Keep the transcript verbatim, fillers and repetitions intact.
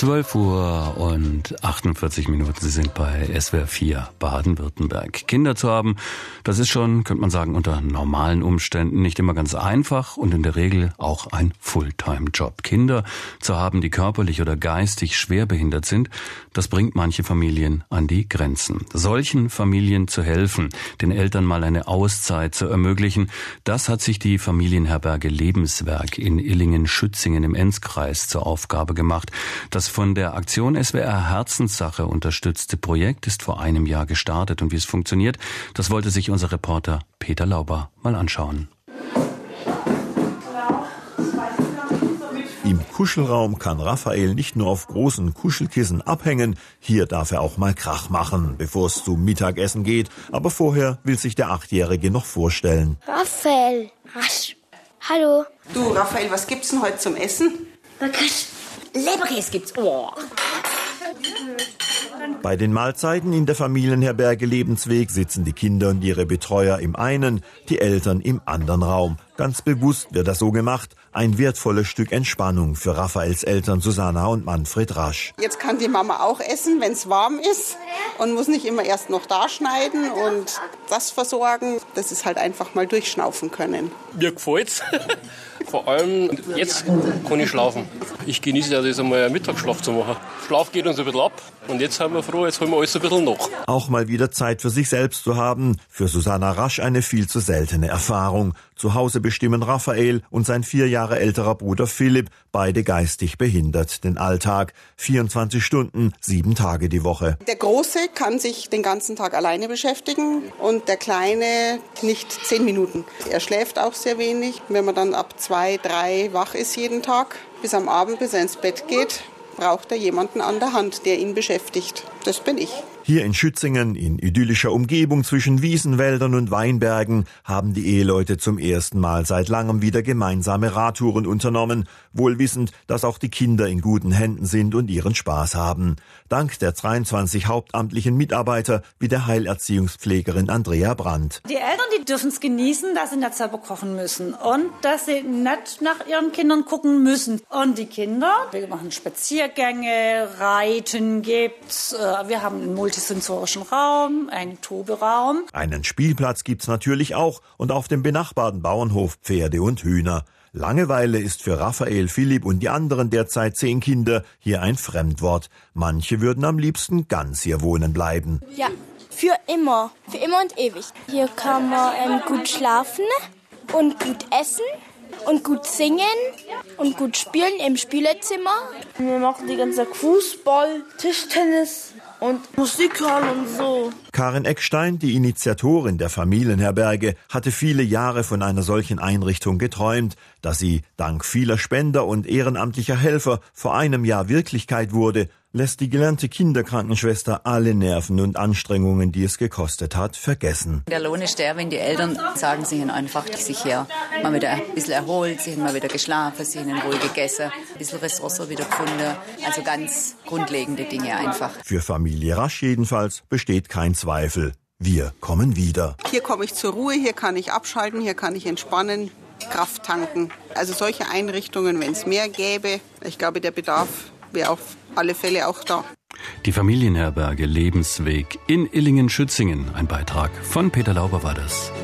zwölf Uhr und achtundvierzig Minuten. Sie sind bei S W R vier Baden-Württemberg. Kinder zu haben, das ist schon, könnte man sagen, unter normalen Umständen nicht immer ganz einfach und in der Regel auch ein Fulltime-Job. Kinder zu haben, die körperlich oder geistig schwerbehindert sind, das bringt manche Familien an die Grenzen. Solchen Familien zu helfen, den Eltern mal eine Auszeit zu ermöglichen, das hat sich die Familienherberge Lebenswerk in Illingen-Schützingen im Enzkreis zur Aufgabe gemacht. Das von der Aktion S W R Herzenssache unterstützte Projekt ist vor einem Jahr gestartet. Und wie es funktioniert, das wollte sich unser Reporter Peter Lauber mal anschauen. Im Kuschelraum kann Raphael nicht nur auf großen Kuschelkissen abhängen, hier darf er auch mal Krach machen, bevor es zum Mittagessen geht. Aber vorher will sich der Achtjährige noch vorstellen. Raphael, rasch. Hallo. Du, Raphael, was gibt's denn heute zum Essen? Leberkäse gibt's. Oh. Bei den Mahlzeiten in der Familienherberge Lebensweg sitzen die Kinder und ihre Betreuer im einen, die Eltern im anderen Raum. Ganz bewusst wird das so gemacht, ein wertvolles Stück Entspannung für Raphaels Eltern Susanna und Manfred Rasch. Jetzt kann die Mama auch essen, wenn es warm ist und muss nicht immer erst noch da schneiden und das versorgen. Das ist halt einfach mal durchschnaufen können. Mir gefällt's. Vor allem jetzt kann ich schlafen. Ich genieße ja das einmal einen Mittagsschlaf zu machen. Schlaf geht uns ein bisschen ab und jetzt sind wir froh, jetzt holen wir alles ein bisschen nach. Auch mal wieder Zeit für sich selbst zu haben, für Susanna Rasch eine viel zu seltene Erfahrung. Zu Hause bestimmen Raphael und sein vier Jahre älterer Bruder Philipp, beide geistig behindert, den Alltag. vierundzwanzig Stunden, sieben Tage die Woche. Der Große kann sich den ganzen Tag alleine beschäftigen und der Kleine nicht zehn Minuten. Er schläft auch sehr wenig. Wenn man dann ab zwei, drei wach ist jeden Tag, bis am Abend, bis er ins Bett geht, braucht er jemanden an der Hand, der ihn beschäftigt. Das bin ich. Hier in Schützingen, in idyllischer Umgebung zwischen Wiesenwäldern und Weinbergen, haben die Eheleute zum ersten Mal seit langem wieder gemeinsame Radtouren unternommen, wohl wissend, dass auch die Kinder in guten Händen sind und ihren Spaß haben. Dank der zweiundzwanzig hauptamtlichen Mitarbeiter wie der Heilerziehungspflegerin Andrea Brandt. Die Eltern, die dürfen es genießen, dass sie nicht selber kochen müssen und dass sie nicht nach ihren Kindern gucken müssen. Und die Kinder, wir machen Spaziergänge, Reiten gibt's, wir haben einen multisensorischen Raum, einen Toberaum. Einen Spielplatz gibt's natürlich auch und auf dem benachbarten Bauernhof Pferde und Hühner. Langeweile ist für Raphael, Philipp und die anderen derzeit zehn Kinder hier ein Fremdwort. Manche würden am liebsten ganz hier wohnen bleiben. Ja, für immer. Für immer und ewig. Hier kann man ähm, gut schlafen und gut essen und gut singen und gut spielen im Spielezimmer. Wir machen die ganze Zeit Fußball, Tischtennis und Musik hören und so. Karin Eckstein, die Initiatorin der Familienherberge, hatte viele Jahre von einer solchen Einrichtung geträumt. Dass sie dank vieler Spender und ehrenamtlicher Helfer vor einem Jahr Wirklichkeit wurde, lässt die gelernte Kinderkrankenschwester alle Nerven und Anstrengungen, die es gekostet hat, vergessen. Der Lohn ist der, wenn die Eltern sagen, sie haben einfach sich hier mal wieder ein bisschen erholt, sie haben mal wieder geschlafen, sie haben in Ruhe gegessen, ein bisschen Ressourcen wieder gefunden. Also ganz grundlegende Dinge einfach. Für Familie Rasch jedenfalls besteht kein Zweifel. Wir kommen wieder. Hier komme ich zur Ruhe, hier kann ich abschalten, hier kann ich entspannen, Kraft tanken. Also solche Einrichtungen, wenn es mehr gäbe, ich glaube, der Bedarf wäre auf alle Fälle auch da. Die Familienherberge Lebensweg in Illingen-Schützingen. Ein Beitrag von Peter Lauber war das.